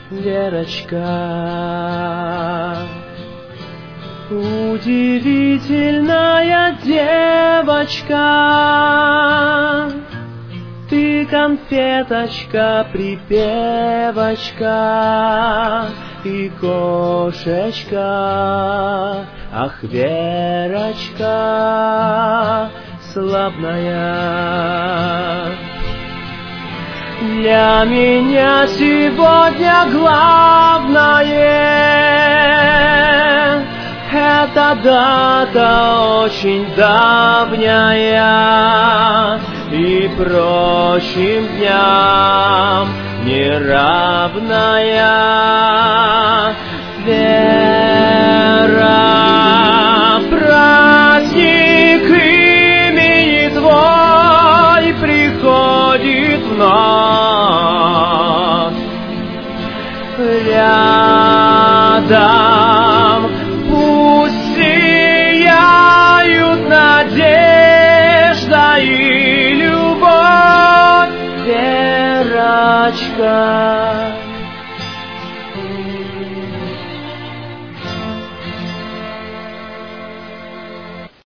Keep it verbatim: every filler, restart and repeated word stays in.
Верочка, удивительная девочка, ты конфеточка, припевочка и кошечка. Ах, Верочка, славная, для меня сегодня главное — эта дата очень давняя и прочим дням неравная. Вера, праздник имени Твой приходит вновь. Рядом пусть сияют надежда и любовь, Верочка.